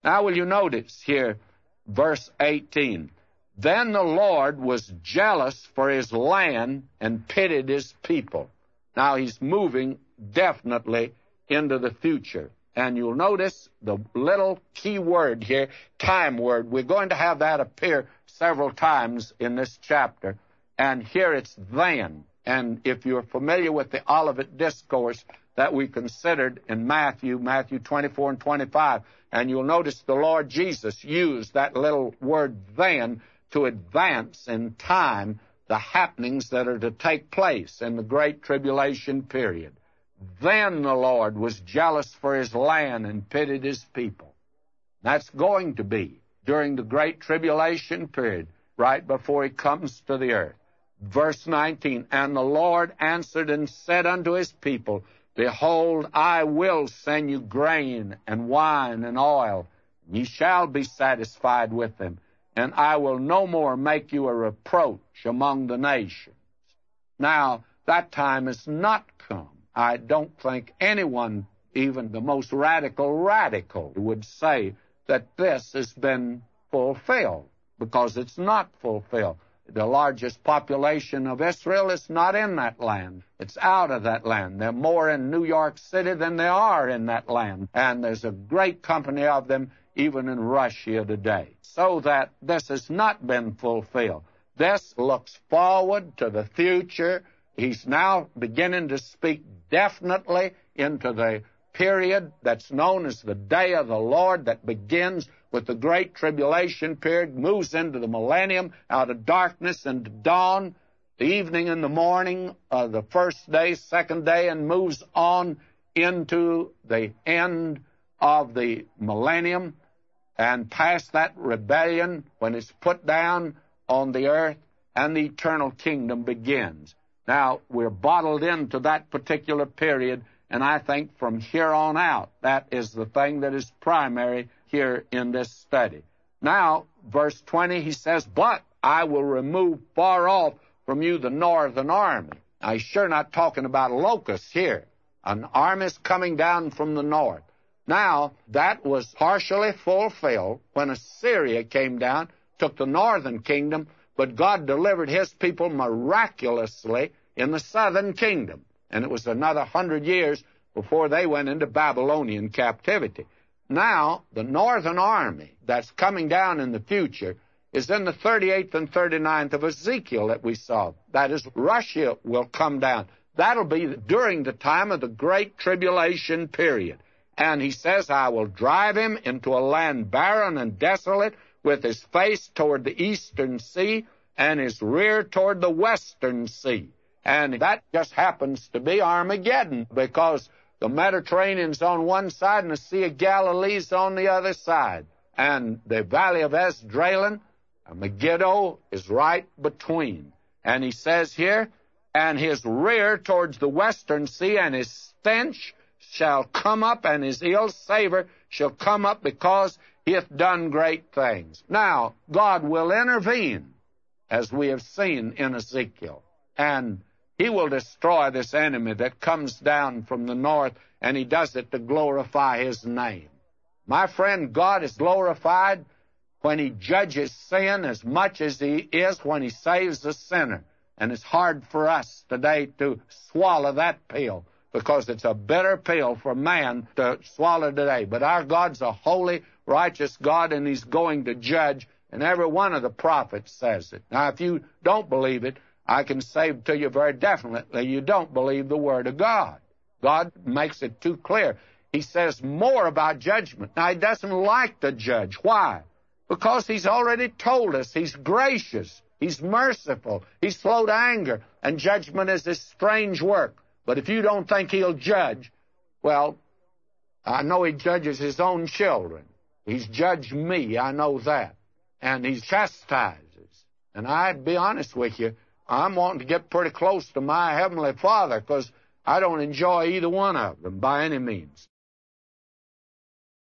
Now will you notice here, verse 18, then the Lord was jealous for his land and pitied his people. Now he's moving definitely into the future. And you'll notice the little key word here, time word. We're going to have that appear several times in this chapter. And here it's then. And if you're familiar with the Olivet Discourse that we considered in Matthew 24 and 25, and you'll notice the Lord Jesus used that little word then to advance in time the happenings that are to take place in the Great Tribulation period. Then the Lord was jealous for his land and pitied his people. That's going to be during the Great Tribulation period, right before he comes to the earth. Verse 19, and the Lord answered and said unto his people, behold, I will send you grain and wine and oil. Ye shall be satisfied with them, and I will no more make you a reproach among the nations. Now, that time has not come. I don't think anyone, even the most radical, would say that this has been fulfilled, because it's not fulfilled. The largest population of Israel is not in that land. It's out of that land. There are more in New York City than there are in that land. And there's a great company of them even in Russia today. So that this has not been fulfilled. This looks forward to the future. He's now beginning to speak definitely into the period that's known as the day of the Lord, that begins with the Great Tribulation period, moves into the millennium, out of darkness into dawn, the evening and the morning, the first day, second day, and moves on into the end of the millennium, and past that rebellion when it's put down on the earth, and the eternal kingdom begins. Now, we're bottled into that particular period, and I think from here on out, that is the thing that is primary here in this study. Now, verse 20, he says, but I will remove far off from you the northern army. Now, he's sure not talking about locusts here. An army is coming down from the north. Now, that was partially fulfilled when Assyria came down, took the northern kingdom, but God delivered his people miraculously in the southern kingdom. And it was another 100 years before they went into Babylonian captivity. Now, the northern army that's coming down in the future is in the 38th and 39th of Ezekiel that we saw. That is, Russia will come down. That'll be during the time of the Great Tribulation period. And he says, I will drive him into a land barren and desolate, with his face toward the eastern sea and his rear toward the western sea. And that just happens to be Armageddon, because the Mediterranean's on one side and the Sea of Galilee's on the other side. And the Valley of Esdraelon, Megiddo, is right between. And he says here, and his rear towards the western sea, and his stench shall come up, and his ill savor shall come up, because he hath done great things. Now, God will intervene, as we have seen in Ezekiel, and he will destroy this enemy that comes down from the north, and he does it to glorify his name. My friend, God is glorified when he judges sin as much as he is when he saves the sinner. And it's hard for us today to swallow that pill, because it's a bitter pill for man to swallow today. But our God's a holy, righteous God, and he's going to judge, and every one of the prophets says it. Now, if you don't believe it, I can say to you very definitely, you don't believe the Word of God. God makes it too clear. He says more about judgment. Now, he doesn't like to judge. Why? Because he's already told us he's gracious, he's merciful, he's slow to anger, and judgment is his strange work. But if you don't think he'll judge, well, I know he judges his own children. He's judged me, I know that. And he chastises. And I'd be honest with you, I'm wanting to get pretty close to my Heavenly Father, because I don't enjoy either one of them by any means.